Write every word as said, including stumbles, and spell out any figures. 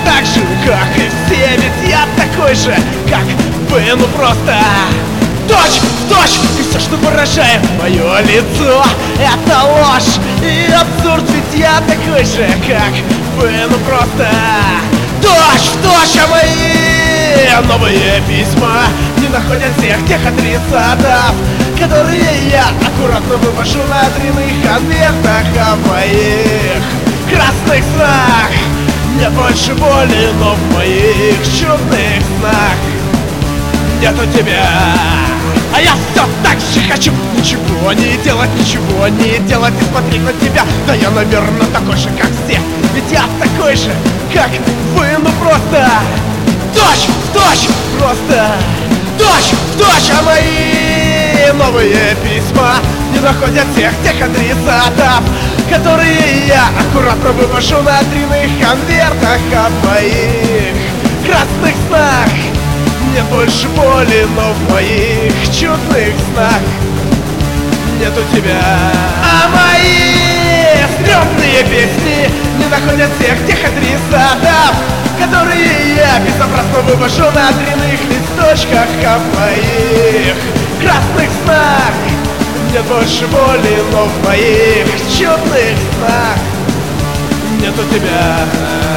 так же, как и все, ведь я такой же, как вы, ну просто точь в точь. И все, что выражает мое лицо, это ложь и абсурд, ведь я такой же, как вы, ну просто точь в точь. А мои новые письма не находят всех тех адресатов, которые я аккуратно вывожу на длинных конвертах. А в моих красных снах нет больше боли, но в моих чудных снах нету тебя. А я все так же хочу ничего не делать, ничего не делать и смотреть на тебя. Да я, наверное, такой же, как все, ведь я такой же, как вы, ну просто точь в точь, просто точь в точь. А мои новые письма не находят всех тех адресатов, которые я аккуратно вывожу на длинных конвертах. А в моих красных снах нет больше боли, но в моих чудных снах нету тебя. А мои стрёмные песни не находят всех тех адресатов, которые я безобразно вывожу на длинных листочках. А в моих красных снах нет больше боли, но в моих чудных снах нету тебя.